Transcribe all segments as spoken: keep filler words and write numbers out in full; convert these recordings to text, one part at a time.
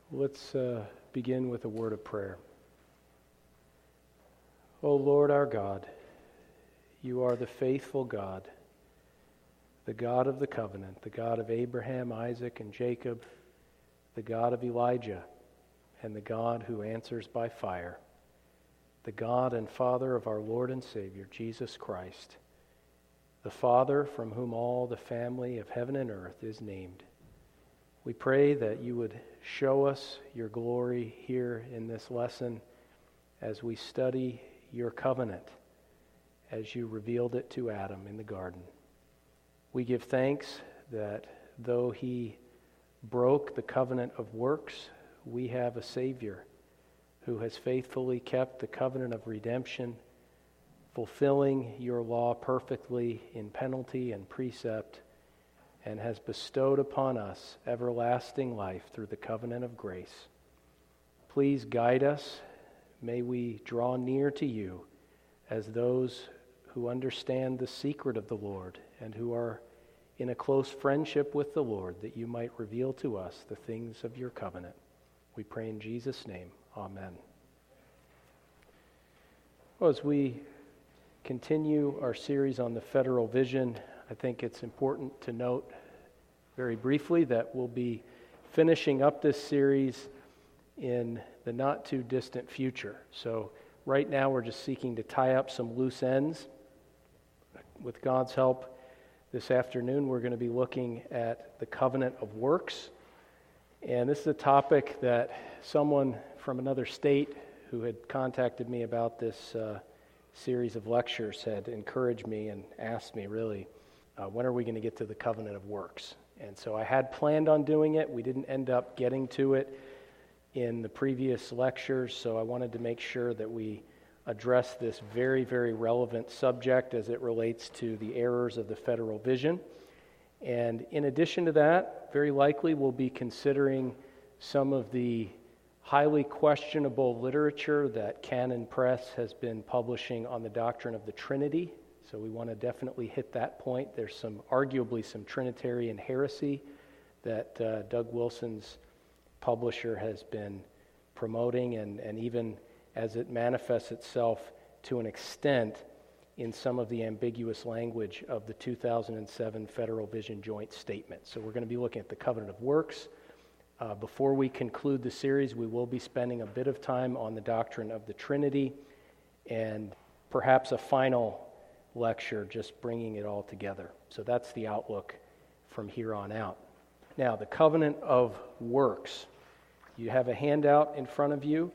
Let's uh, begin with a word of prayer. O Lord our God, you are the faithful God, the God of the covenant, the God of Abraham, Isaac, and Jacob, the God of Elijah, and the God who answers by fire, the God and Father of our Lord and Savior, Jesus Christ, the Father from whom all the family of heaven and earth is named. We pray that you would show us your glory here in this lesson as we study your covenant, as you revealed it to Adam in the garden. We give thanks that though he broke the covenant of works, we have a Savior who has faithfully kept the covenant of redemption, fulfilling your law perfectly in penalty and precept, and has bestowed upon us everlasting life through the covenant of grace. Please guide us. May we draw near to you as those who understand the secret of the Lord and who are in a close friendship with the Lord, that you might reveal to us the things of your covenant. We pray in Jesus' name. Amen. Well, as we continue our series on the federal vision, I think it's important to note very briefly that we'll be finishing up this series in the not too distant future. So right now we're just seeking to tie up some loose ends. With God's help, this afternoon we're going to be looking at the covenant of works. And this is a topic that someone from another state who had contacted me about this uh, series of lectures had encouraged me and asked me, really, uh, when are we going to get to the covenant of works? And so I had planned on doing it. We didn't end up getting to it in the previous lectures, so I wanted to make sure that we address this very, very relevant subject as it relates to the errors of the federal vision. And in addition to that, very likely we'll be considering some of the highly questionable literature that Canon Press has been publishing on the doctrine of the Trinity. So we want to definitely hit that point. There's some, arguably some Trinitarian heresy that uh, Doug Wilson's publisher has been promoting, and, and even as it manifests itself to an extent in some of the ambiguous language of the two thousand seven Federal Vision Joint Statement. So we're going to be looking at the covenant of works. Uh, before we conclude the series, we will be spending a bit of time on the doctrine of the Trinity and perhaps a final lecture just bringing it all together. So that's the outlook from here on out. Now, the covenant of works. You have a handout in front of you,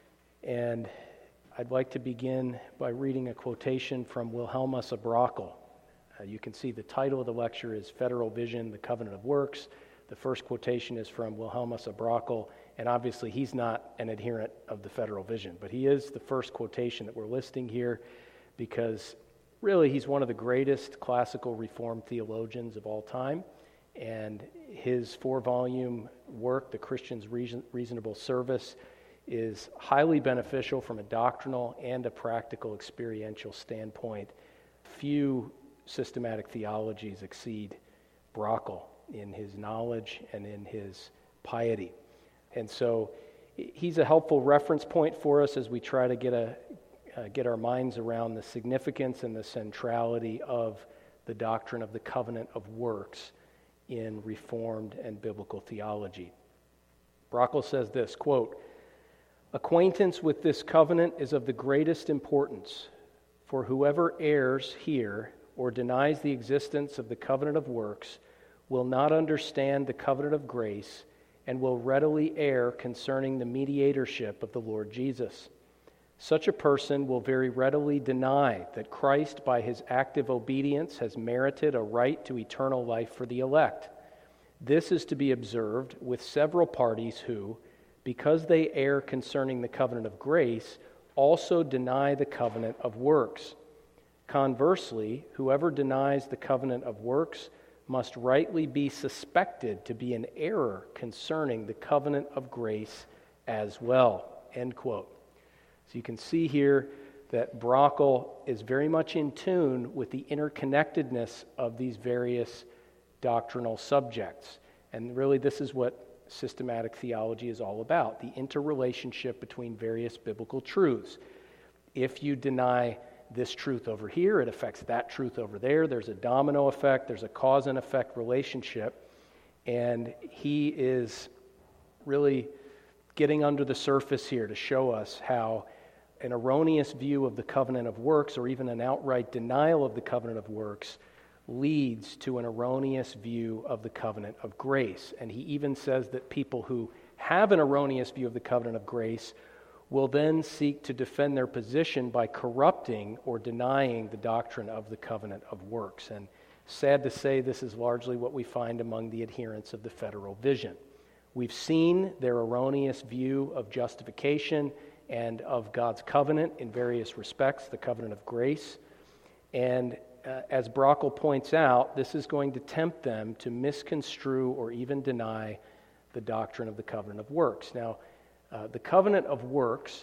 and I'd like to begin by reading a quotation from Wilhelmus à Brakel. Uh, you can see the title of the lecture is Federal Vision, the Covenant of Works. The first quotation is from Wilhelmus à Brakel, and obviously he's not an adherent of the federal vision, but he is the first quotation that we're listing here because really he's one of the greatest classical Reformed theologians of all time, and his four-volume work, The Christian's Reason- Reasonable Service, is highly beneficial from a doctrinal and a practical experiential standpoint. Few systematic theologies exceed Brakel in his knowledge and in his piety. And so he's a helpful reference point for us as we try to get a uh, get our minds around the significance and the centrality of the doctrine of the covenant of works in Reformed and biblical theology. Brakel says this, quote, "Acquaintance with this covenant is of the greatest importance, for whoever errs here or denies the existence of the covenant of works will not understand the covenant of grace and will readily err concerning the mediatorship of the Lord Jesus. Such a person will very readily deny that Christ, by his active obedience, has merited a right to eternal life for the elect. This is to be observed with several parties who, because they err concerning the covenant of grace, also deny the covenant of works. Conversely, whoever denies the covenant of works must rightly be suspected to be in error concerning the covenant of grace as well." End quote. So you can see here that Brakel is very much in tune with the interconnectedness of these various doctrinal subjects. And really this is what systematic theology is all about, the interrelationship between various biblical truths. If you deny this truth over here, it affects that truth over there. There's a domino effect, there's a cause and effect relationship, and he is really getting under the surface here to show us how an erroneous view of the covenant of works, or even an outright denial of the covenant of works, leads to an erroneous view of the covenant of grace. And he even says that people who have an erroneous view of the covenant of grace will then seek to defend their position by corrupting or denying the doctrine of the covenant of works. And sad to say, this is largely what we find among the adherents of the federal vision. We've seen their erroneous view of justification and of God's covenant in various respects, the covenant of grace. And uh, as Brockel points out, this is going to tempt them to misconstrue or even deny the doctrine of the covenant of works. Now, Uh, the covenant of works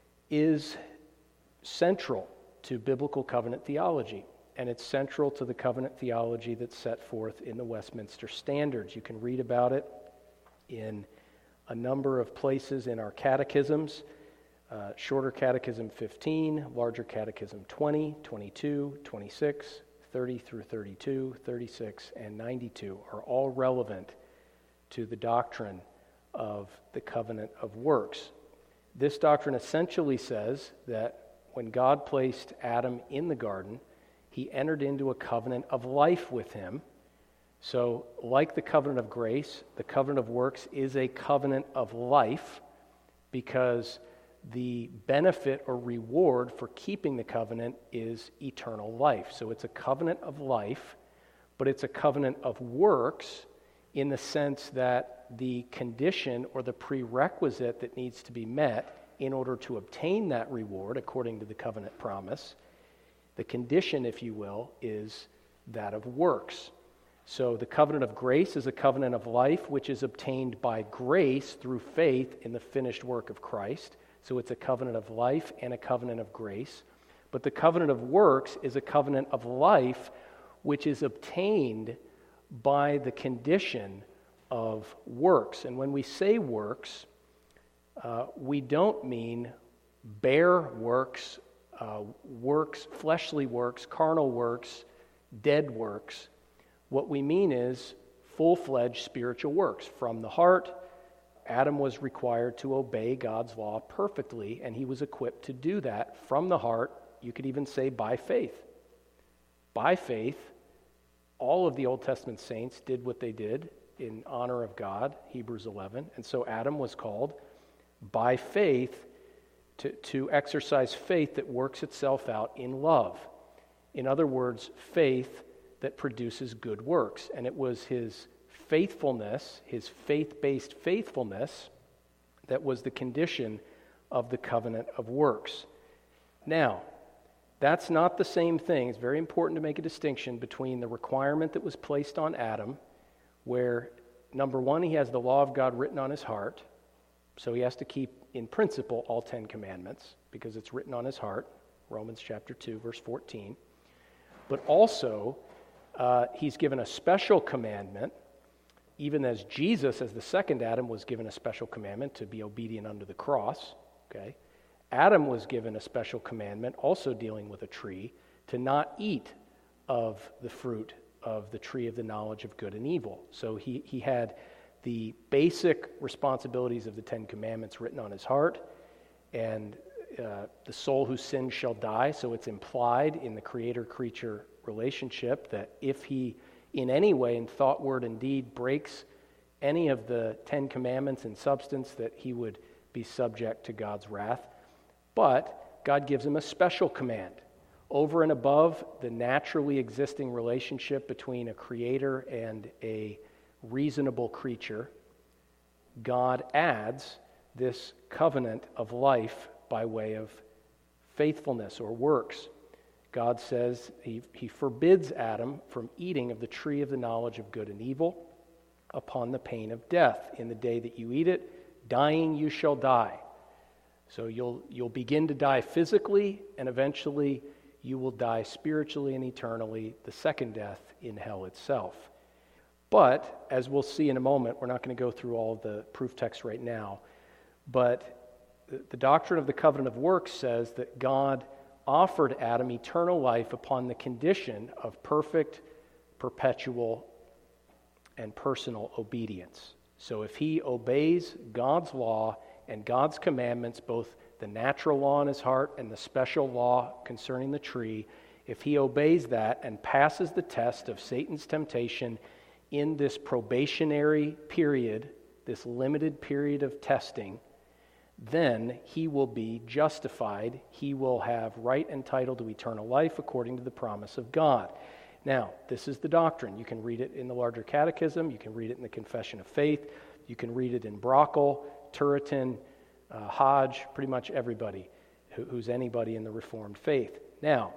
is central to biblical covenant theology, and it's central to the covenant theology that's set forth in the Westminster Standards. You can read about it in a number of places in our catechisms, uh, Shorter Catechism fifteen, Larger Catechism twenty, twenty-two, twenty-six, thirty through thirty-two, thirty-six, and ninety-two are all relevant to the doctrine of the covenant of works. This doctrine essentially says that when God placed Adam in the garden, he entered into a covenant of life with him. So, like the covenant of grace, the covenant of works is a covenant of life, because the benefit or reward for keeping the covenant is eternal life. So it's a covenant of life, but it's a covenant of works in the sense that the condition or the prerequisite that needs to be met in order to obtain that reward, according to the covenant promise, the condition, if you will, is that of works. So the covenant of grace is a covenant of life which is obtained by grace through faith in the finished work of Christ. So it's a covenant of life and a covenant of grace. But the covenant of works is a covenant of life which is obtained by the condition of works. And when we say works, uh, we don't mean bare works, uh, works, fleshly works, carnal works, dead works. What we mean is full-fledged spiritual works. From the heart, Adam was required to obey God's law perfectly, and he was equipped to do that from the heart. You could even say by faith. By faith, all of the Old Testament saints did what they did in honor of God, Hebrews eleven. And so Adam was called by faith to, to exercise faith that works itself out in love. In other words, faith that produces good works. And it was his faithfulness, his faith-based faithfulness, that was the condition of the covenant of works. Now, that's not the same thing. It's very important to make a distinction between the requirement that was placed on Adam, where, number one, he has the law of God written on his heart, so he has to keep, in principle, all Ten Commandments, because it's written on his heart, Romans chapter two, verse fourteen. But also, uh, he's given a special commandment, even as Jesus, as the second Adam, was given a special commandment to be obedient unto the cross, okay? Adam was given a special commandment, also dealing with a tree, to not eat of the fruit of the tree of the knowledge of good and evil. So he, he had the basic responsibilities of the Ten Commandments written on his heart, and uh, the soul who sins shall die. So it's implied in the creator-creature relationship that if he in any way in thought, word, and deed breaks any of the Ten Commandments in substance, that he would be subject to God's wrath. But God gives him a special command. Over and above the naturally existing relationship between a creator and a reasonable creature, God adds this covenant of life by way of faithfulness or works. God says he, he forbids Adam from eating of the tree of the knowledge of good and evil upon the pain of death. In the day that you eat it, dying you shall die. So you'll you'll begin to die physically, and eventually you will die spiritually and eternally, the second death in hell itself. But, as we'll see in a moment, we're not going to go through all of the proof texts right now, but the, the doctrine of the covenant of works says that God offered Adam eternal life upon the condition of perfect, perpetual, and personal obedience. So if he obeys God's law and God's commandments, both the natural law in his heart and the special law concerning the tree, if he obeys that and passes the test of Satan's temptation in this probationary period, this limited period of testing, then he will be justified. He will have right and title to eternal life according to the promise of God. Now, this is the doctrine. You can read it in the larger catechism. You can read it in the Confession of Faith. You can read it in Brockel, Turretin, uh, Hodge, pretty much everybody who, who's anybody in the Reformed faith. Now,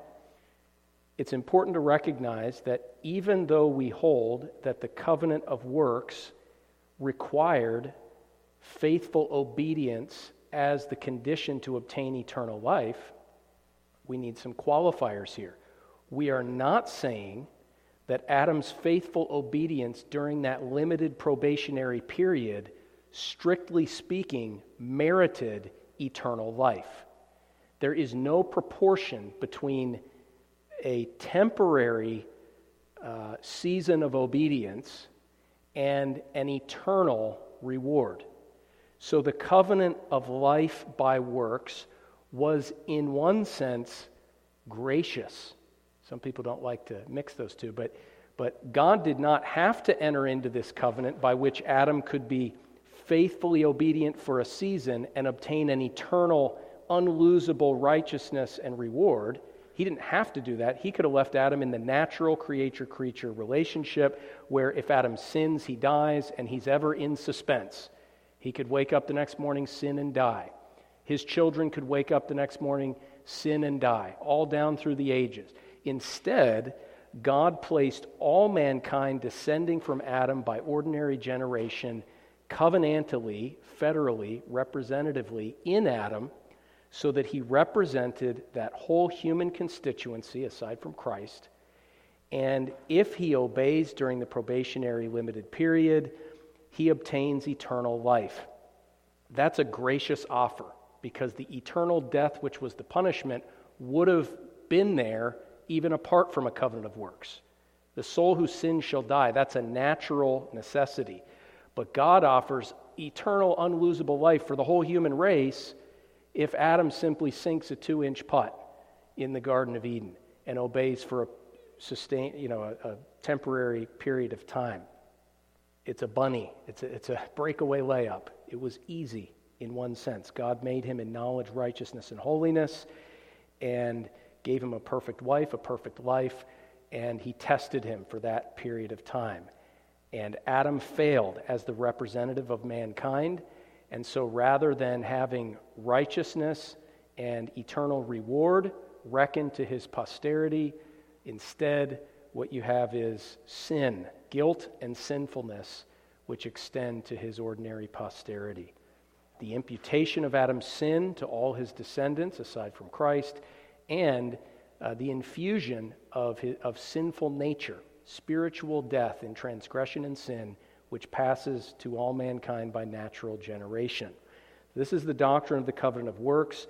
it's important to recognize that even though we hold that the covenant of works required faithful obedience as the condition to obtain eternal life, we need some qualifiers here. We are not saying that Adam's faithful obedience during that limited probationary period, strictly speaking, merited eternal life. There is no proportion between a temporary uh, season of obedience and an eternal reward. So the covenant of life by works was, in one sense, gracious. Some people don't like to mix those two, but, but God did not have to enter into this covenant by which Adam could be faithfully obedient for a season and obtain an eternal, unlosable righteousness and reward. He didn't have to do that. He could have left Adam in the natural creature-creature relationship where if Adam sins, he dies, and he's ever in suspense. He could wake up the next morning, sin, and die. His children could wake up the next morning, sin, and die, all down through the ages. Instead, God placed all mankind descending from Adam by ordinary generation, covenantally, federally, representatively in Adam, so that he represented that whole human constituency aside from Christ. And if he obeys during the probationary limited period, he obtains eternal life. That's a gracious offer, because the eternal death, which was the punishment, would have been there even apart from a covenant of works. The soul who sins shall die. That's a natural necessity. But God offers eternal, unlosable life for the whole human race if Adam simply sinks a two-inch putt in the Garden of Eden and obeys for a sustain, you know, a, a temporary period of time. It's a bunny. It's a, it's a breakaway layup. It was easy in one sense. God made him in knowledge, righteousness, and holiness, and gave him a perfect wife, a perfect life, and he tested him for that period of time. And Adam failed as the representative of mankind, and so rather than having righteousness and eternal reward reckoned to his posterity, instead what you have is sin, guilt and sinfulness, which extend to his ordinary posterity. The imputation of Adam's sin to all his descendants, aside from Christ, and uh, the infusion of, his, of sinful nature, spiritual death in transgression and sin, which passes to all mankind by natural generation. This is the doctrine of the covenant of works.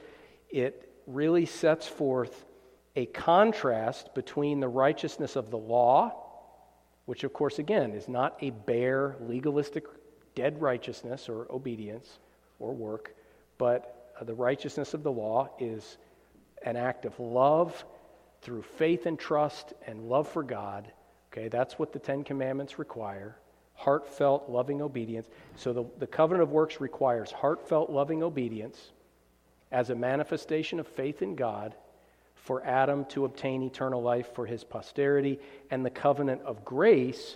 It really sets forth a contrast between the righteousness of the law, which of course again is not a bare legalistic dead righteousness or obedience or work, but uh, the righteousness of the law is an act of love through faith and trust and love for God. Okay, that's what the Ten Commandments require. Heartfelt, loving obedience. So the, the covenant of works requires heartfelt, loving obedience as a manifestation of faith in God for Adam to obtain eternal life for his posterity. And the covenant of grace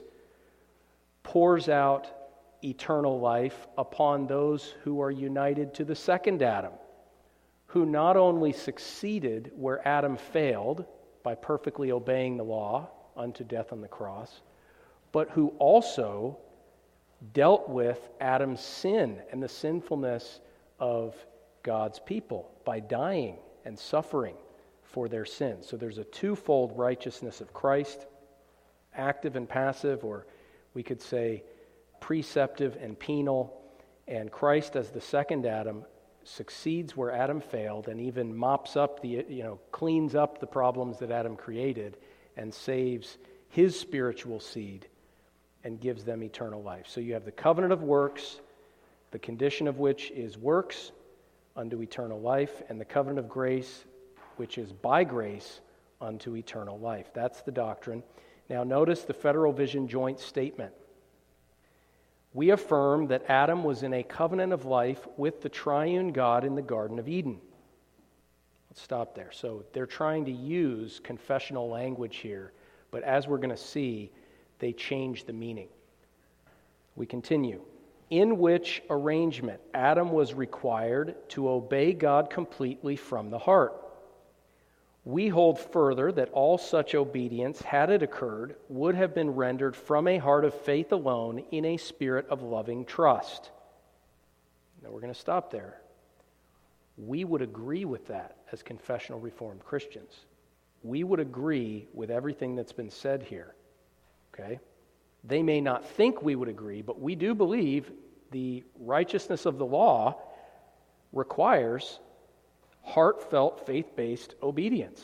pours out eternal life upon those who are united to the second Adam, who not only succeeded where Adam failed by perfectly obeying the law unto death on the cross, but who also dealt with Adam's sin and the sinfulness of God's people by dying and suffering for their sins. So there's a twofold righteousness of Christ, active and passive, or We could say preceptive and penal, and Christ as the second Adam succeeds where Adam failed and even mops up the, you know, cleans up the problems that Adam created and saves his spiritual seed and gives them eternal life. So you have the covenant of works, the condition of which is works unto eternal life, and the covenant of grace, which is by grace unto eternal life. That's the doctrine. Now notice the Federal Vision joint statement. We affirm that Adam was in a covenant of life with the triune God in the Garden of Eden. Let's stop there. So they're trying to use confessional language here, but as we're going to see, they change the meaning. We continue. In which arrangement Adam was required to obey God completely from the heart. We hold further that all such obedience, had it occurred, would have been rendered from a heart of faith alone in a spirit of loving trust. Now we're going to stop there. We would agree with that as confessional Reformed Christians. We would agree with everything that's been said here. Okay? They may not think we would agree, but we do believe the righteousness of the law requires heartfelt, faith-based obedience.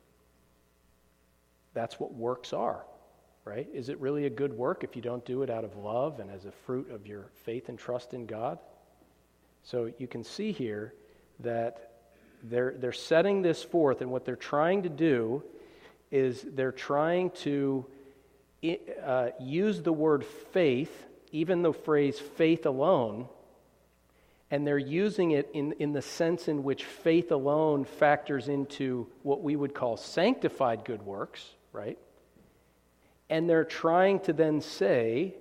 That's what works are, right? Is it really a good work if you don't do it out of love and as a fruit of your faith and trust in God? So you can see here that they're, they're setting this forth, and what they're trying to do is they're trying to uh, use the word faith, even the phrase faith alone, and they're using it in, in the sense in which faith alone factors into what we would call sanctified good works, right? And they're trying to then say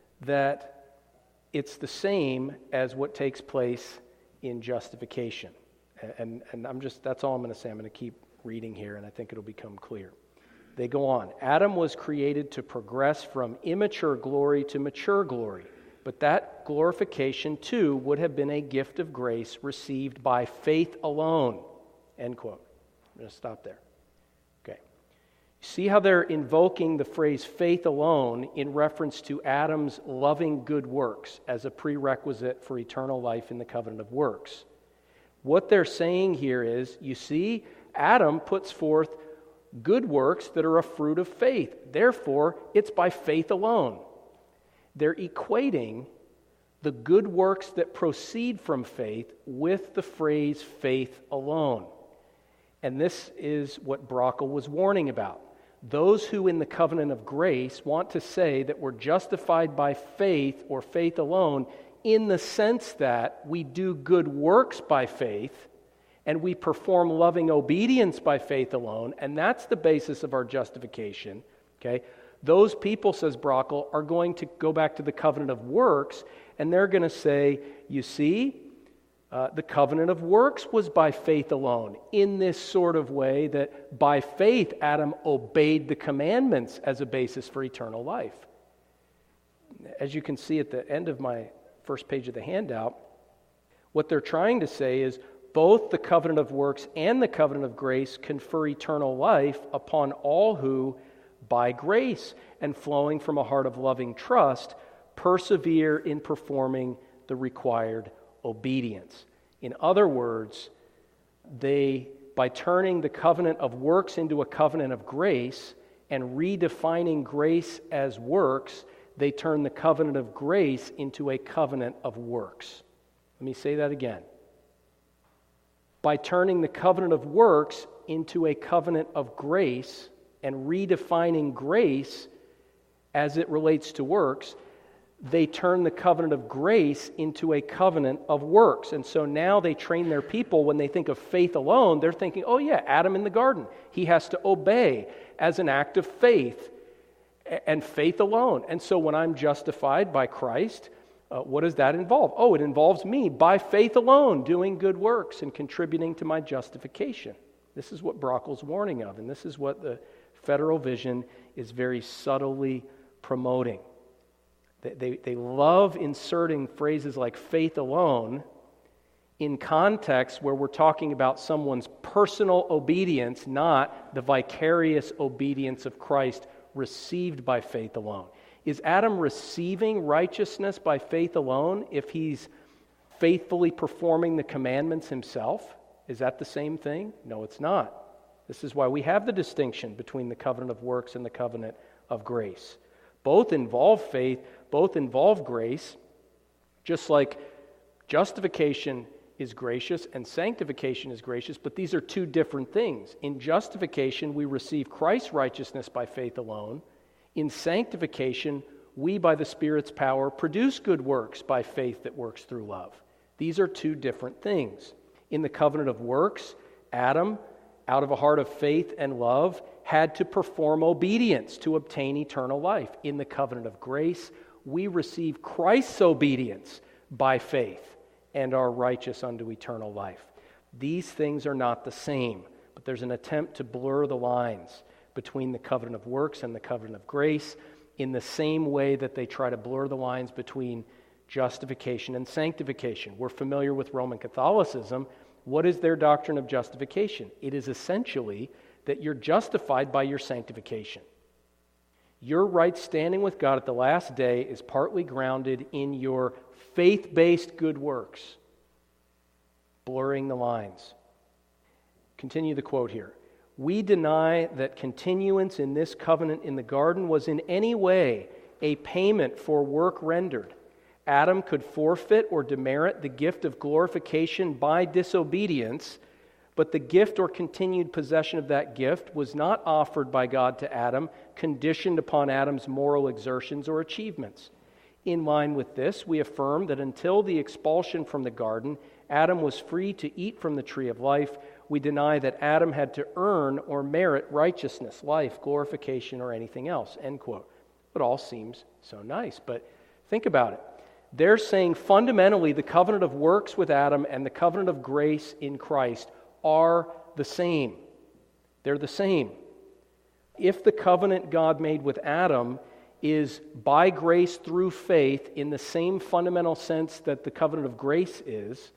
that it's the same as what takes place in justification. And, and I'm just, that's all I'm going to say. I'm going to keep reading here, and I think it'll become clear. They go on. Adam was created to progress from immature glory to mature glory. But that glorification, too, would have been a gift of grace received by faith alone. End quote. I'm going to stop there. Okay. See how they're invoking the phrase faith alone in reference to Adam's loving good works as a prerequisite for eternal life in the covenant of works. What they're saying here is, you see, Adam puts forth good works that are a fruit of faith. Therefore, it's by faith alone. They're equating the good works that proceed from faith with the phrase faith alone. And this is what Brockel was warning about. Those who in the covenant of grace want to say that we're justified by faith or faith alone in the sense that we do good works by faith and we perform loving obedience by faith alone, and that's the basis of our justification, okay? Those people, says Brockel, are going to go back to the covenant of works, and they're going to say, you see, uh, the covenant of works was by faith alone, in this sort of way that by faith Adam obeyed the commandments as a basis for eternal life. As you can see at the end of my first page of the handout, what they're trying to say is both the covenant of works and the covenant of grace confer eternal life upon all who, by grace and flowing from a heart of loving trust, persevere in performing the required obedience. In other words, they, by turning the covenant of works into a covenant of grace and redefining grace as works, they turn the covenant of grace into a covenant of works. Let me say that again. By turning the covenant of works into a covenant of grace and redefining grace as it relates to works, they turn the covenant of grace into a covenant of works. And so now they train their people, when they think of faith alone, they're thinking, oh yeah, Adam in the garden, he has to obey as an act of faith, and faith alone. And so when I'm justified by Christ, uh, what does that involve? Oh, it involves me, by faith alone, doing good works and contributing to my justification. This is what Brockel's warning of, and this is what the Federal Vision is very subtly promoting. They, they, they love inserting phrases like faith alone in context where we're talking about someone's personal obedience, not the vicarious obedience of Christ received by faith alone. Is Adam receiving righteousness by faith alone if he's faithfully performing the commandments himself? Is that the same thing? No, it's not. This is why we have the distinction between the covenant of works and the covenant of grace. Both involve faith, both involve grace, just like justification is gracious and sanctification is gracious, but these are two different things. In justification, we receive Christ's righteousness by faith alone. In sanctification, we, by the Spirit's power, produce good works by faith that works through love. These are two different things. In the covenant of works, Adam, out of a heart of faith and love, had to perform obedience to obtain eternal life. In the covenant of grace, we receive Christ's obedience by faith and are righteous unto eternal life. These things are not the same, but there's an attempt to blur the lines between the covenant of works and the covenant of grace in the same way that they try to blur the lines between justification and sanctification. We're familiar with Roman Catholicism. What is their doctrine of justification? It is essentially that you're justified by your sanctification. Your right standing with God at the last day is partly grounded in your faith-based good works, blurring the lines. Continue the quote here. We deny that continuance in this covenant in the garden was in any way a payment for work rendered. Adam could forfeit or demerit the gift of glorification by disobedience, but the gift or continued possession of that gift was not offered by God to Adam, conditioned upon Adam's moral exertions or achievements. In line with this, we affirm that until the expulsion from the garden, Adam was free to eat from the tree of life. We deny that Adam had to earn or merit righteousness, life, glorification, or anything else, end quote. It all seems so nice, but think about it. They're saying fundamentally the covenant of works with Adam and the covenant of grace in Christ are the same. They're the same. If the covenant God made with Adam is by grace through faith in the same fundamental sense that the covenant of grace is,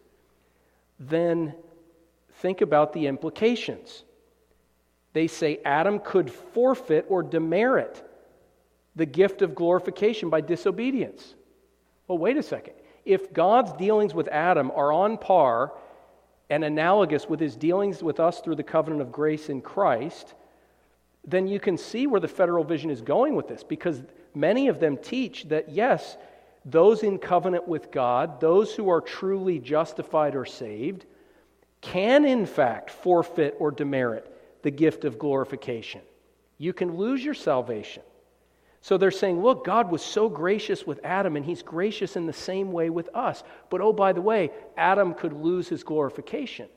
then think about the implications. They say Adam could forfeit or demerit the gift of glorification by disobedience. Well, wait a second. If God's dealings with Adam are on par and analogous with his dealings with us through the covenant of grace in Christ, then you can see where the federal vision is going with this, because many of them teach that, yes, those in covenant with God, those who are truly justified or saved, can in fact forfeit or demerit the gift of glorification. You can lose your salvation. So they're saying, look, God was so gracious with Adam, and he's gracious in the same way with us. But oh, by the way, Adam could lose his glorification.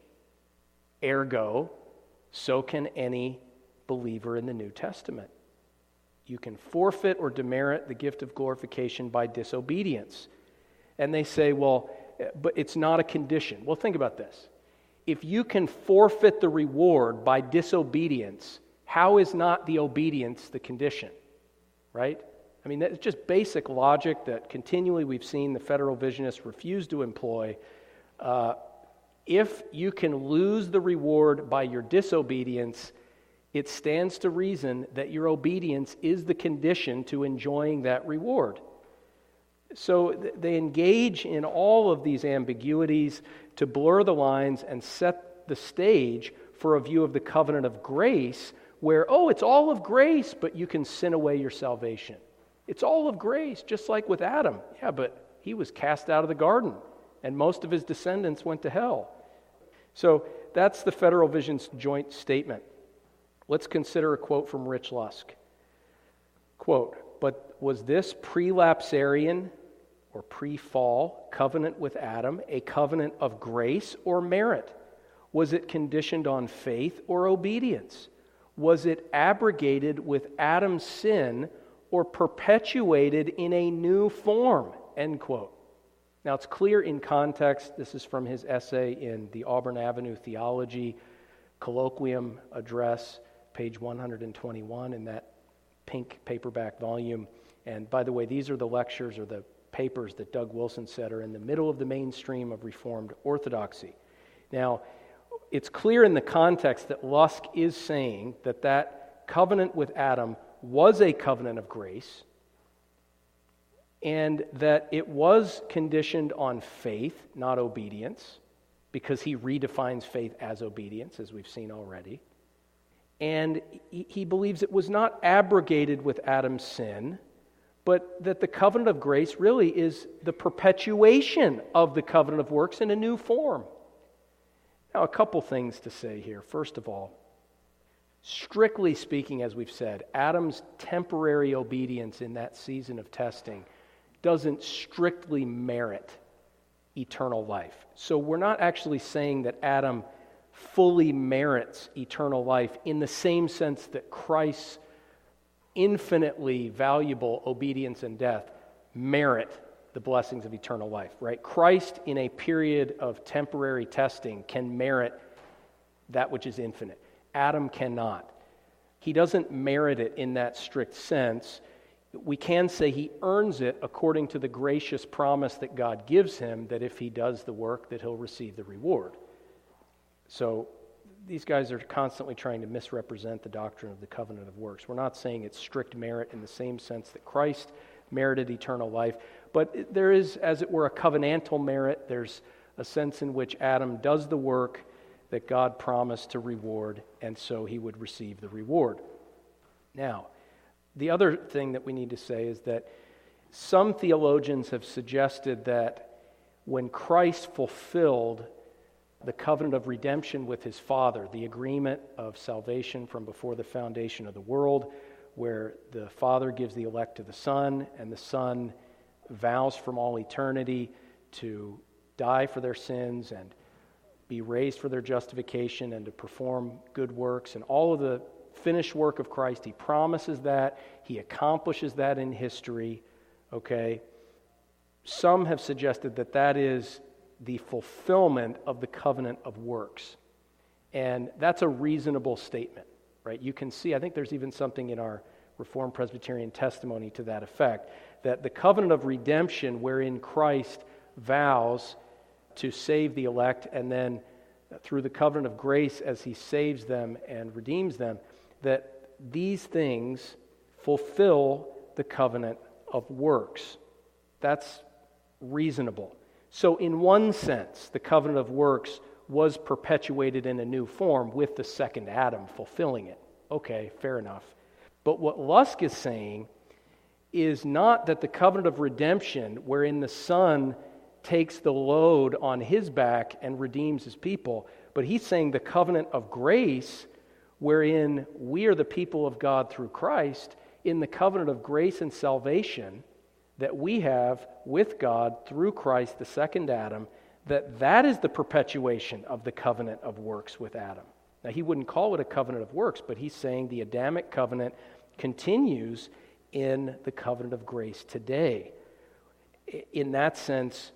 Ergo, so can any believer in the New Testament. You can forfeit or demerit the gift of glorification by disobedience. And they say, well, but it's not a condition. Well, think about this. If you can forfeit the reward by disobedience, how is not the obedience the condition? Right? I mean, that's just basic logic that continually we've seen the federal visionists refuse to employ. Uh, if you can lose the reward by your disobedience, it stands to reason that your obedience is the condition to enjoying that reward. So th- they engage in all of these ambiguities to blur the lines and set the stage for a view of the covenant of grace where, oh, it's all of grace, but you can sin away your salvation. It's all of grace, just like with Adam. Yeah, but he was cast out of the garden, and most of his descendants went to hell. So that's the Federal Vision's joint statement. Let's consider a quote from Rich Lusk. Quote, but was this prelapsarian or pre-fall covenant with Adam a covenant of grace or merit? Was it conditioned on faith or obedience? Was it abrogated with Adam's sin or perpetuated in a new form? End quote. Now it's clear in context, this is from his essay in the Auburn Avenue Theology Colloquium Address, page one hundred twenty-one in that pink paperback volume. And by the way, these are the lectures or the papers that Doug Wilson said are in the middle of the mainstream of Reformed Orthodoxy. Now, it's clear in the context that Lusk is saying that that covenant with Adam was a covenant of grace, and that it was conditioned on faith, not obedience, because he redefines faith as obedience, as we've seen already. And he, he believes it was not abrogated with Adam's sin, but that the covenant of grace really is the perpetuation of the covenant of works in a new form. Now, a couple things to say here. First of all, strictly speaking, as we've said, Adam's temporary obedience in that season of testing doesn't strictly merit eternal life. So we're not actually saying that Adam fully merits eternal life in the same sense that Christ's infinitely valuable obedience and death merit the blessings of eternal life, right? Christ, in a period of temporary testing, can merit that which is infinite. Adam cannot. He doesn't merit it in that strict sense. We can say he earns it according to the gracious promise that God gives him, that if he does the work, that he'll receive the reward. So these guys are constantly trying to misrepresent the doctrine of the covenant of works. We're not saying it's strict merit in the same sense that Christ merited eternal life, but there is, as it were, a covenantal merit. There's a sense in which Adam does the work that God promised to reward, and so he would receive the reward. Now, the other thing that we need to say is that some theologians have suggested that when Christ fulfilled the covenant of redemption with his Father, the agreement of salvation from before the foundation of the world, where the Father gives the elect to the Son, and the Son vows from all eternity to die for their sins and be raised for their justification and to perform good works, and all of the finished work of Christ, he promises that, he accomplishes that in history, okay? Some have suggested that that is the fulfillment of the covenant of works. And that's a reasonable statement, right? You can see, I think there's even something in our Reformed Presbyterian testimony to that effect, that the covenant of redemption wherein Christ vows to save the elect, and then through the covenant of grace as he saves them and redeems them, that these things fulfill the covenant of works. That's reasonable. So in one sense, the covenant of works was perpetuated in a new form with the second Adam fulfilling it. Okay, fair enough. But what Lusk is saying is not that the covenant of redemption, wherein the Son takes the load on his back and redeems his people, but he's saying the covenant of grace, wherein we are the people of God through Christ, in the covenant of grace and salvation that we have with God through Christ, the second Adam, that that is the perpetuation of the covenant of works with Adam. Now, he wouldn't call it a covenant of works, but he's saying the Adamic covenant continues in the covenant of grace today. In that sense,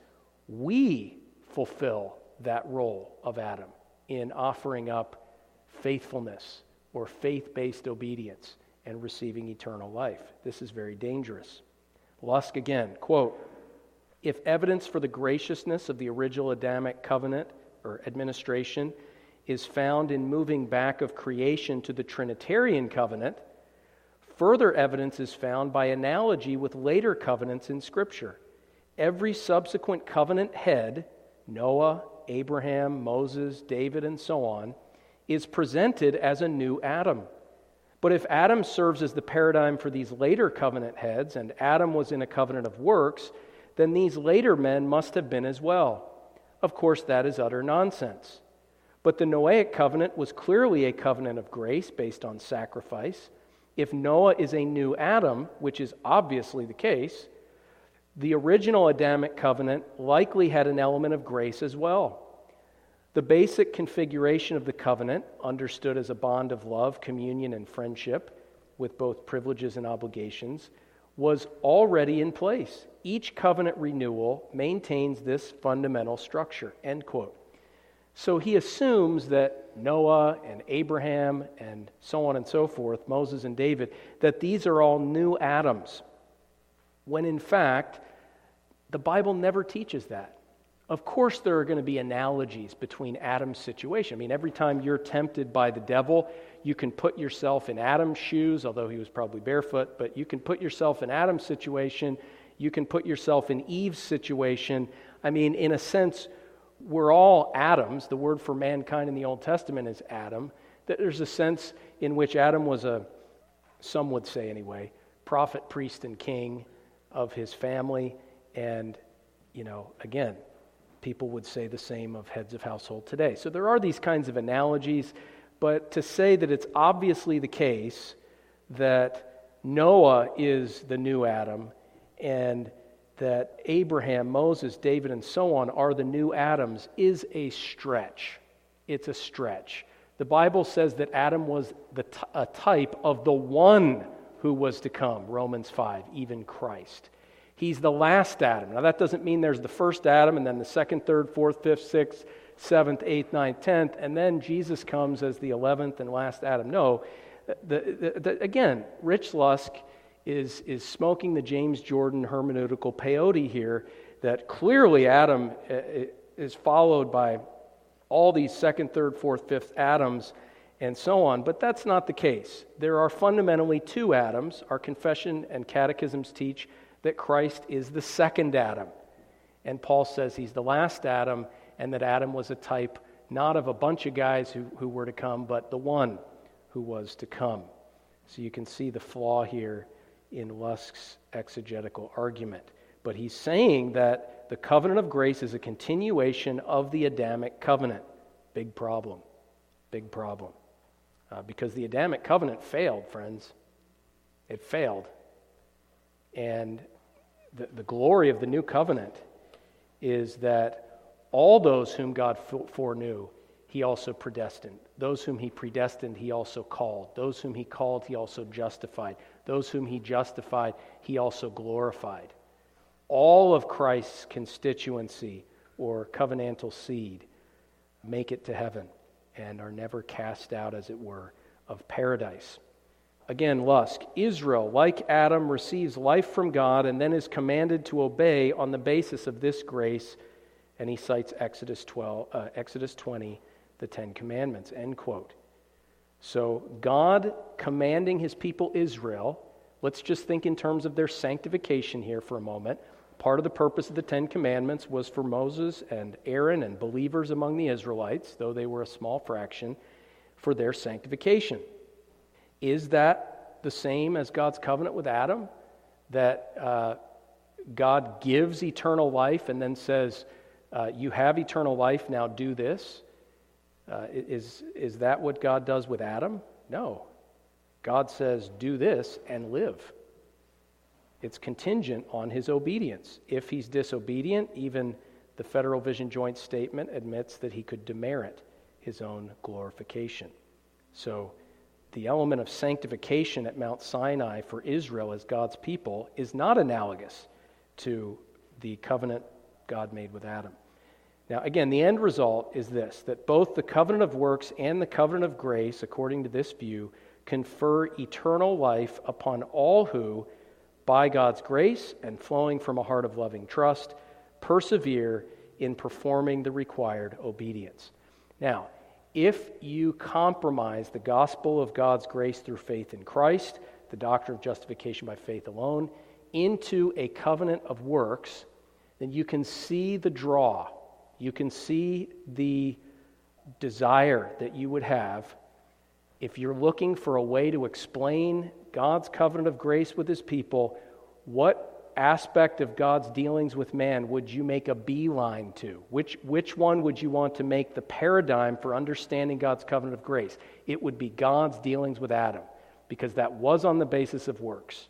we fulfill that role of Adam in offering up faithfulness or faith-based obedience and receiving eternal life. This is very dangerous. Lusk again, quote, "If evidence for the graciousness of the original Adamic covenant or administration is found in moving back of creation to the Trinitarian covenant, further evidence is found by analogy with later covenants in Scripture. Every subsequent covenant head, Noah, Abraham, Moses, David, and so on, is presented as a new Adam. But if Adam serves as the paradigm for these later covenant heads, and Adam was in a covenant of works, then these later men must have been as well. Of course, that is utter nonsense. But the Noahic covenant was clearly a covenant of grace based on sacrifice. If Noah is a new Adam, which is obviously the case, the original Adamic covenant likely had an element of grace as well. The basic configuration of the covenant, understood as a bond of love, communion, and friendship, with both privileges and obligations, was already in place. Each covenant renewal maintains this fundamental structure," end quote. So he assumes that Noah and Abraham and so on and so forth, Moses and David, that these are all new Adams, when in fact, the Bible never teaches that. Of course there are going to be analogies between Adam's situation. I mean, every time you're tempted by the devil, you can put yourself in Adam's shoes, although he was probably barefoot, but you can put yourself in Adam's situation. You can put yourself in Eve's situation. I mean, in a sense, we're all Adams. The word for mankind in the Old Testament is Adam. That there's a sense in which Adam was a, some would say anyway, prophet, priest, and king of his family. And, you know, again, people would say the same of heads of household today. So there are these kinds of analogies, but to say that it's obviously the case that Noah is the new Adam and that Abraham, Moses, David, and so on are the new Adams is a stretch. It's a stretch. The Bible says that Adam was the t- a type of the one who was to come, Romans five, even Christ. He's the last Adam. Now that doesn't mean there's the first Adam and then the second, third, fourth, fifth, sixth, seventh, eighth, ninth, tenth, and then Jesus comes as the eleventh and last Adam. No, the, the, the, again, Rich Lusk is, is smoking the James Jordan hermeneutical peyote here, that clearly Adam is followed by all these second, third, fourth, fifth Adams, and so on. But that's not the case. There are fundamentally two Adams. Our confession and catechisms teach that Christ is the second Adam. And Paul says he's the last Adam, and that Adam was a type not of a bunch of guys who, who were to come, but the one who was to come. So you can see the flaw here in Lusk's exegetical argument. But he's saying that the covenant of grace is a continuation of the Adamic covenant. Big problem. Big problem. Uh, because the Adamic covenant failed, friends. It failed. And the, the glory of the new covenant is that all those whom God foreknew, he also predestined. Those whom he predestined, he also called. Those whom he called, he also justified. Those whom he justified, he also glorified. All of Christ's constituency or covenantal seed make it to heaven and are never cast out, as it were, of paradise. Again, Lusk, Israel, like Adam, receives life from God and then is commanded to obey on the basis of this grace. And he cites Exodus twelve, uh, Exodus twenty, the Ten Commandments, end quote. So God commanding his people Israel, let's just think in terms of their sanctification here for a moment. Part of the purpose of the Ten Commandments was for Moses and Aaron and believers among the Israelites, though they were a small fraction, for their sanctification. Is that the same as God's covenant with Adam? That uh, God gives eternal life and then says, uh, you have eternal life, now do this? Uh, is, is that what God does with Adam? No. God says, do this and live. It's contingent on his obedience. If he's disobedient, even the Federal Vision Joint Statement admits that he could demerit his own glorification. So the element of sanctification at Mount Sinai for Israel as God's people is not analogous to the covenant God made with Adam. Now, again, the end result is this, that both the covenant of works and the covenant of grace, according to this view, confer eternal life upon all who, by God's grace and flowing from a heart of loving trust, persevere in performing the required obedience. Now, if you compromise the gospel of God's grace through faith in Christ, the doctrine of justification by faith alone, into a covenant of works, then you can see the draw. You can see the desire that you would have if you're looking for a way to explain God's covenant of grace with his people. What aspect of God's dealings with man would you make a beeline to? Which, which one would you want to make the paradigm for understanding God's covenant of grace? It would be God's dealings with Adam, because that was on the basis of works.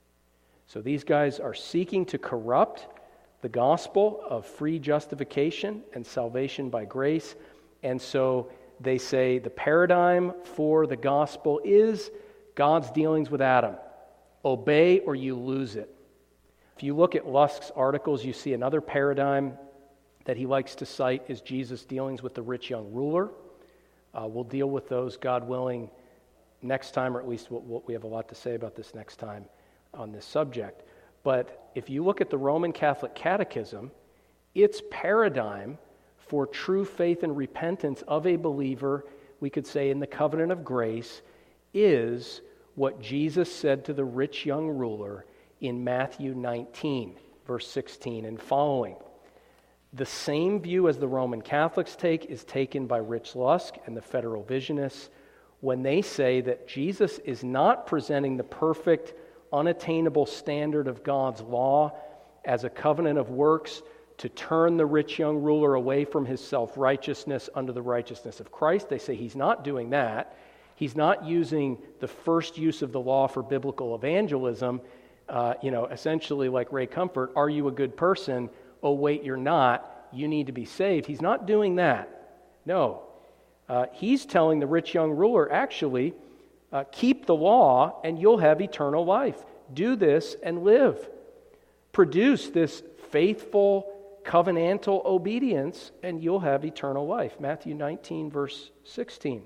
So these guys are seeking to corrupt the gospel of free justification and salvation by grace, and so they say the paradigm for the gospel is God's dealings with Adam. Obey or you lose it. If you look at Lusk's articles, you see another paradigm that he likes to cite is Jesus' dealings with the rich young ruler. Uh, we'll deal with those, God willing, next time, or at least we'll, we'll, we have a lot to say about this next time on this subject. But if you look at the Roman Catholic Catechism, its paradigm for true faith and repentance of a believer, we could say in the covenant of grace, is what Jesus said to the rich young ruler in Matthew nineteen. verse sixteen and following. The same view as the Roman Catholics take is taken by Rich Lusk and the Federal Visionists when they say that Jesus is not presenting the perfect, unattainable standard of God's law as a covenant of works to turn the rich young ruler away from his self-righteousness under the righteousness of Christ. They say he's not doing that. He's not using the first use of the law for biblical evangelism, uh, you know, essentially like Ray Comfort, are you a good person? Oh, wait, you're not. You need to be saved. He's not doing that. No. Uh, he's telling the rich young ruler, actually, uh, keep the law and you'll have eternal life. Do this and live. Produce this faithful, covenantal obedience and you'll have eternal life. Matthew nineteen, verse sixteen.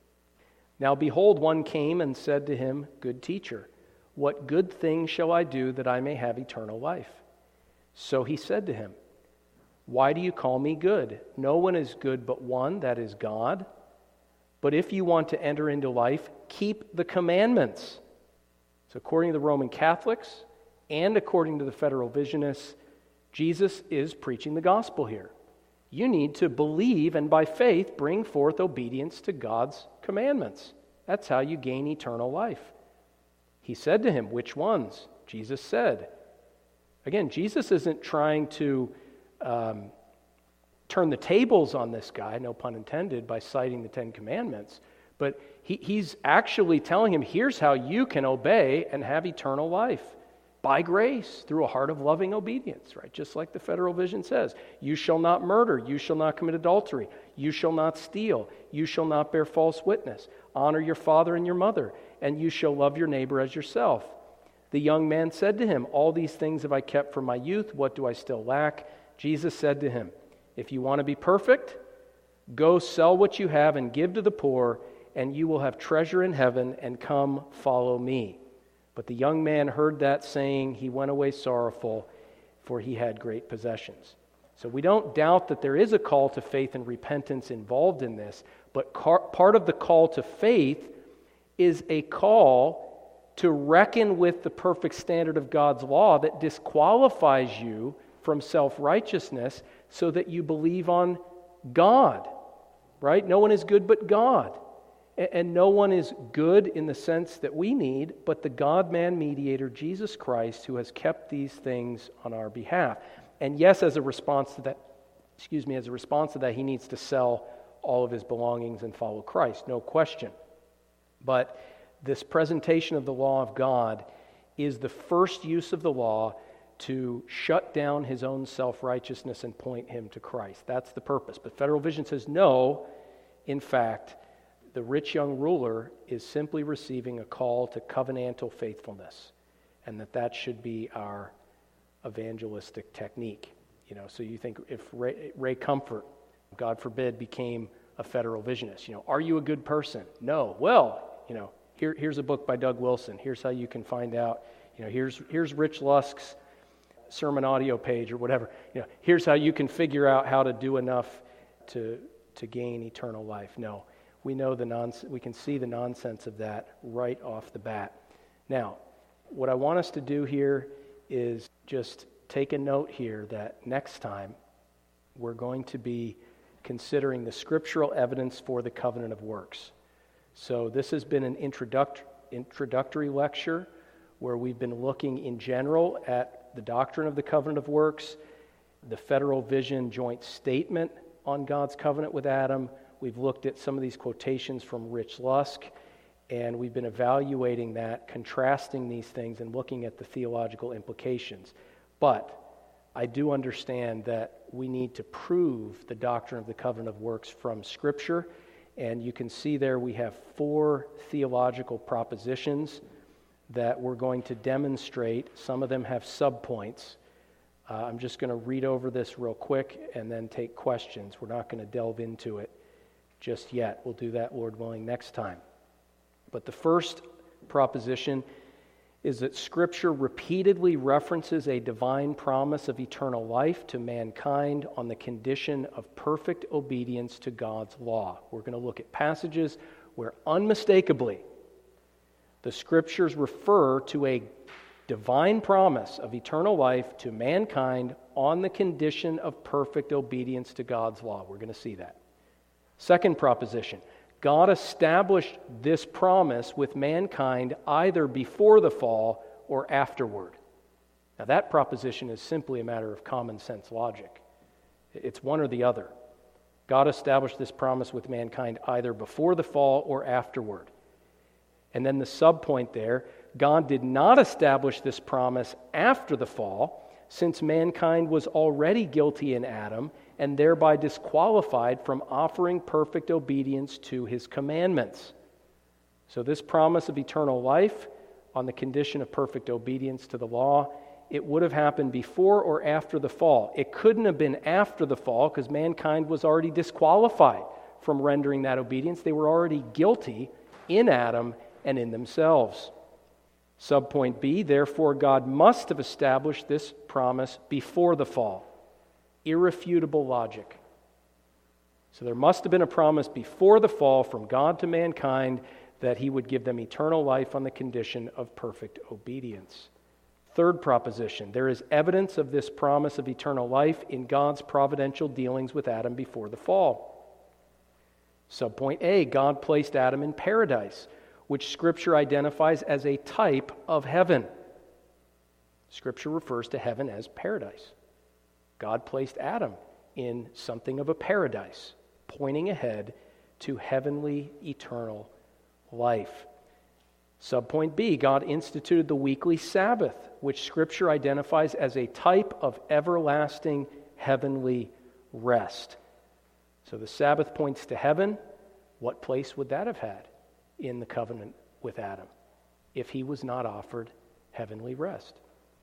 Now behold, one came and said to him, Good teacher, what good thing shall I do that I may have eternal life? So he said to him, Why do you call me good? No one is good but one, that is God. But if you want to enter into life, keep the commandments. So according to the Roman Catholics and according to the Federal Visionists, Jesus is preaching the gospel here. You need to believe and by faith bring forth obedience to God's commandments. That's how you gain eternal life. He said to him, Which ones? Jesus said. Again, Jesus isn't trying to um, turn the tables on this guy, no pun intended, by citing the Ten Commandments. But he, he's actually telling him, here's how you can obey and have eternal life. By grace, through a heart of loving obedience, right? Just like the Federal Vision says. You shall not murder. You shall not commit adultery. You shall not steal. You shall not bear false witness. Honor your father and your mother. And you shall love your neighbor as yourself. The young man said to him, All these things have I kept from my youth. What do I still lack? Jesus said to him, If you want to be perfect, go sell what you have and give to the poor, and you will have treasure in heaven, and come follow me. But the young man heard that saying, he went away sorrowful, for he had great possessions. So we don't doubt that there is a call to faith and repentance involved in this, but car- part of the call to faith is a call to reckon with the perfect standard of God's law that disqualifies you from self-righteousness so that you believe on God, right? No one is good but God. And no one is good in the sense that we need, but the God-man mediator, Jesus Christ, who has kept these things on our behalf. And yes, as a response to that, excuse me, as a response to that, he needs to sell all of his belongings and follow Christ, no question. But this presentation of the law of God is the first use of the law to shut down his own self-righteousness and point him to Christ. That's the purpose. But Federal Vision says, no, in fact, the rich young ruler is simply receiving a call to covenantal faithfulness, and that that should be our evangelistic technique. You know, so you think if Ray, Ray Comfort, God forbid, became a Federal Visionist, you know, are you a good person? No. Well, you know, here, here's a book by Doug Wilson. Here's how you can find out. You know, here's here's Rich Lusk's sermon audio page or whatever. You know, here's how you can figure out how to do enough to to gain eternal life. No. We know the nonsense, we can see the nonsense of that right off the bat. Now, what I want us to do here is just take a note here that next time we're going to be considering the scriptural evidence for the covenant of works. So this has been an introduct- introductory lecture where we've been looking in general at the doctrine of the covenant of works, the Federal Vision joint statement on God's covenant with Adam. We've looked at some of these quotations from Rich Lusk, and we've been evaluating that, contrasting these things, and looking at the theological implications. But I do understand that we need to prove the doctrine of the covenant of works from Scripture, and you can see there we have four theological propositions that we're going to demonstrate. Some of them have subpoints. Uh, I'm just going to read over this real quick and then take questions. We're not going to delve into it just yet. We'll do that, Lord willing, next time. But the first proposition is that Scripture repeatedly references a divine promise of eternal life to mankind on the condition of perfect obedience to God's law. We're going to look at passages where unmistakably the Scriptures refer to a divine promise of eternal life to mankind on the condition of perfect obedience to God's law. We're going to see that. Second proposition, God established this promise with mankind either before the fall or afterward. Now that proposition is simply a matter of common sense logic. It's one or the other. God established this promise with mankind either before the fall or afterward. And then the subpoint there, God did not establish this promise after the fall, since mankind was already guilty in Adam and thereby disqualified from offering perfect obedience to his commandments. So this promise of eternal life on the condition of perfect obedience to the law, it would have happened before or after the fall. It couldn't have been after the fall because mankind was already disqualified from rendering that obedience. They were already guilty in Adam and in themselves. Subpoint B, therefore God must have established this promise before the fall. Irrefutable logic. So there must have been a promise before the fall from God to mankind that he would give them eternal life on the condition of perfect obedience. Third proposition, there is evidence of this promise of eternal life in God's providential dealings with Adam before the fall. Subpoint A, God placed Adam in paradise, which Scripture identifies as a type of heaven. Scripture refers to heaven as paradise. God placed Adam in something of a paradise, pointing ahead to heavenly eternal life. Subpoint B, God instituted the weekly Sabbath, which Scripture identifies as a type of everlasting heavenly rest. So the Sabbath points to heaven. What place would that have had in the covenant with Adam if he was not offered heavenly rest?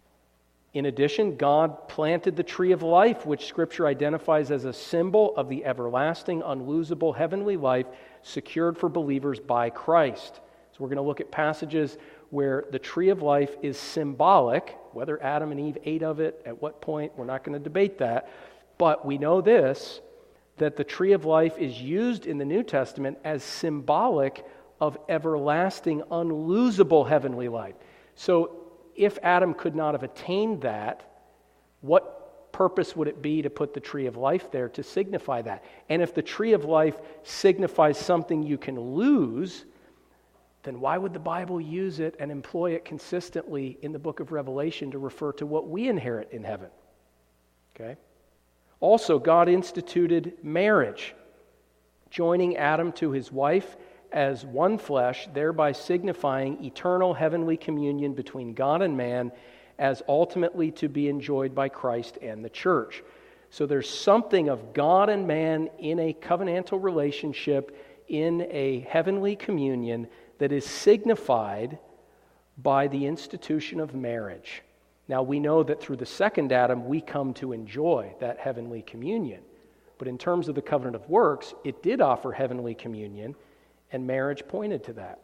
In addition, God planted the tree of life, which Scripture identifies as a symbol of the everlasting, unlosable heavenly life secured for believers by Christ. So we're going to look at passages where the tree of life is symbolic. Whether Adam and Eve ate of it, at what point, we're not going to debate that. But we know this, that the tree of life is used in the New Testament as symbolic of everlasting, unlosable heavenly life. So if Adam could not have attained that, what purpose would it be to put the tree of life there to signify that? And if the tree of life signifies something you can lose, then why would the Bible use it and employ it consistently in the book of Revelation to refer to what we inherit in heaven? Okay. Also, God instituted marriage, joining Adam to his wife as one flesh, thereby signifying eternal heavenly communion between God and man as ultimately to be enjoyed by Christ and the church. So there's something of God and man in a covenantal relationship, in a heavenly communion, that is signified by the institution of marriage. Now we know that through the second Adam we come to enjoy that heavenly communion. But in terms of the covenant of works, it did offer heavenly communion, and marriage pointed to that.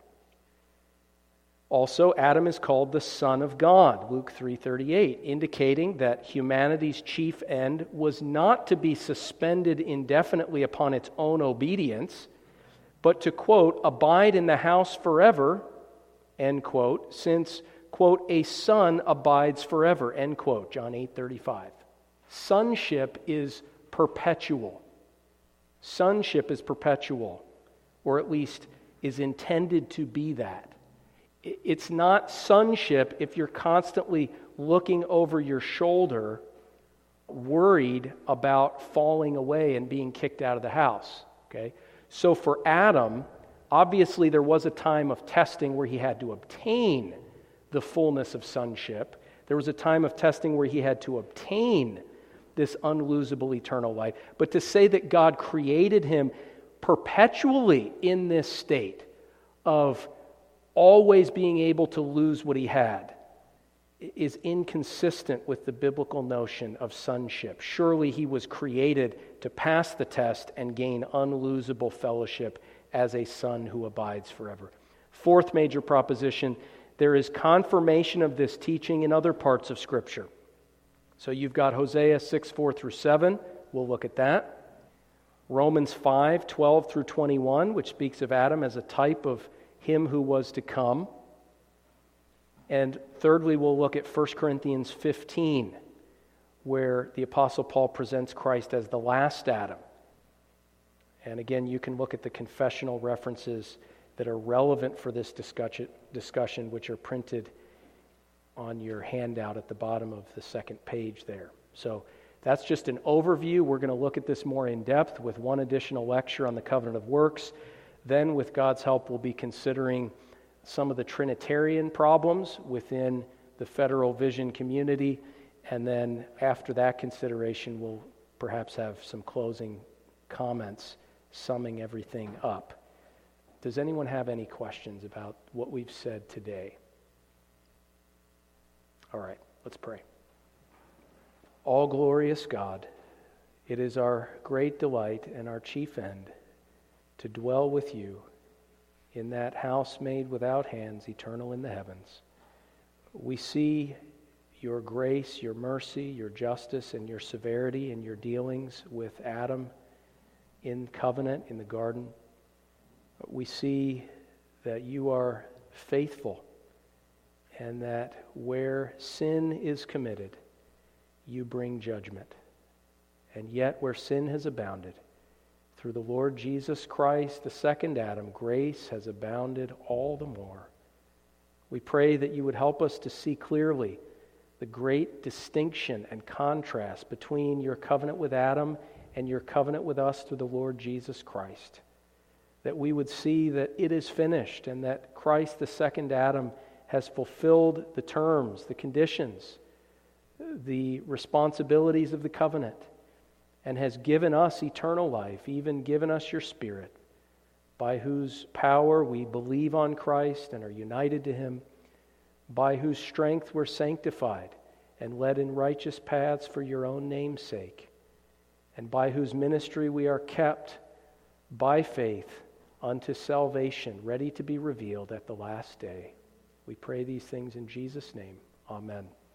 Also, Adam is called the Son of God, Luke three thirty-eight, indicating that humanity's chief end was not to be suspended indefinitely upon its own obedience, but to, quote, abide in the house forever, end quote, since, quote, a son abides forever, end quote, John eight thirty-five. Sonship is perpetual. Sonship is perpetual, or at least is intended to be that. It's not sonship if you're constantly looking over your shoulder, worried about falling away and being kicked out of the house, okay? So for Adam, obviously there was a time of testing where he had to obtain the fullness of sonship. There was a time of testing where he had to obtain this unlosable eternal life. But to say that God created him perpetually in this state of always being able to lose what he had is inconsistent with the biblical notion of sonship. Surely he was created to pass the test and gain unlosable fellowship as a son who abides forever. Fourth major proposition, there is confirmation of this teaching in other parts of Scripture. So you've got Hosea six, four through seven. We'll look at that. Romans five, twelve through twenty-one, which speaks of Adam as a type of him who was to come. And thirdly, we'll look at First Corinthians fifteen, where the Apostle Paul presents Christ as the last Adam. And again, you can look at the confessional references that are relevant for this discussion, discussion, which are printed on your handout at the bottom of the second page there. So that's just an overview. We're going to look at this more in depth with one additional lecture on the covenant of works. Then, with God's help, we'll be considering some of the Trinitarian problems within the Federal Vision community. And then after that consideration, we'll perhaps have some closing comments summing everything up. Does anyone have any questions about what we've said today? All right, let's pray. All glorious God, it is our great delight and our chief end to dwell with you in that house made without hands, eternal in the heavens. We see your grace, your mercy, your justice, and your severity in your dealings with Adam in covenant in the garden. We see that you are faithful and that where sin is committed, you bring judgment. And yet where sin has abounded, through the Lord Jesus Christ, the second Adam, grace has abounded all the more. We pray that you would help us to see clearly the great distinction and contrast between your covenant with Adam and your covenant with us through the Lord Jesus Christ. That we would see that it is finished and that Christ, the second Adam, has fulfilled the terms, the conditions, the responsibilities of the covenant, and has given us eternal life, even given us your Spirit, by whose power we believe on Christ and are united to him, by whose strength we're sanctified and led in righteous paths for your own name's sake, and by whose ministry we are kept by faith unto salvation, ready to be revealed at the last day. We pray these things in Jesus' name. Amen.